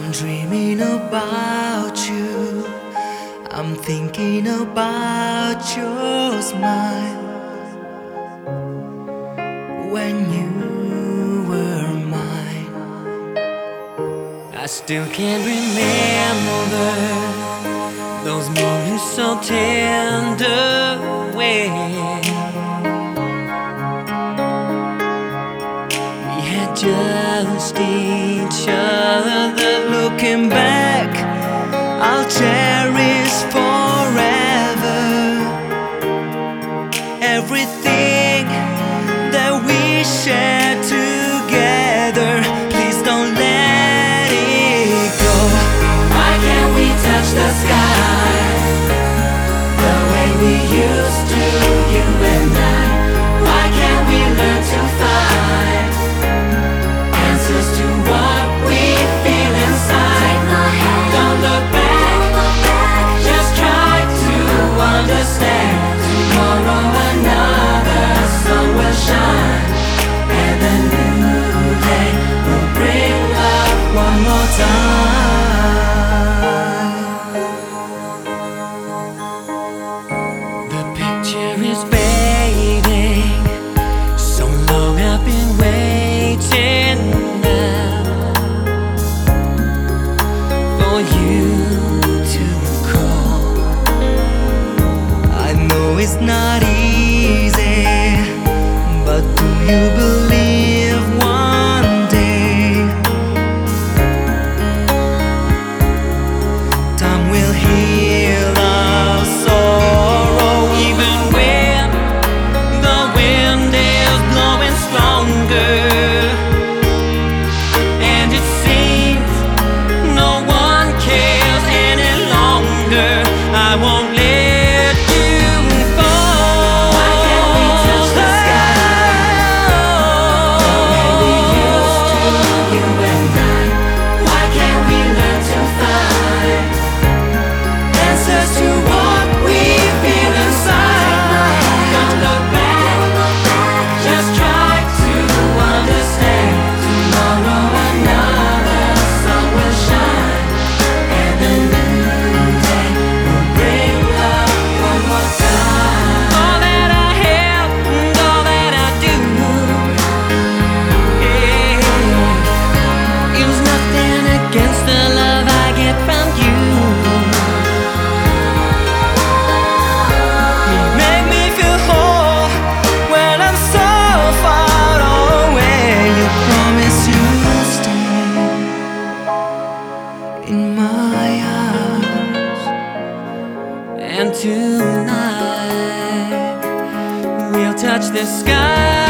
dreaming about you. I'm thinking about your smile when you were mine. I still can't remember those moments so tender when we had just each other. Looking back, I'll cherish forever everything that we shared together. Please don't let it go. Why can't we touch the sky the way we used to, you and I? Why can't we learn to find answers to what we feel inside? Don't look back, just try to understand. Tomorrow another sun will shine, and the new day will bring love one more time. The picture is fading, so long I've been waiting now for you to call. I know it's not easy, but do you believe one day time will heal our sorrow? Even when the wind is blowing stronger and it seems no one cares any longer, I won't let you fall. Why can't we touch the sky the way we used to, you and I? Why can't we learn to find answers to what we feel inside? Don't look back, just try to understand. Tomorrow another sun will shine, and the new day will bring love one more time. All that I have and all that I do, yeah, is nothing against the love I get from you. You make me feel whole when I'm so far away. You promise you'll stay in my arms, and tonight we'll touch the sky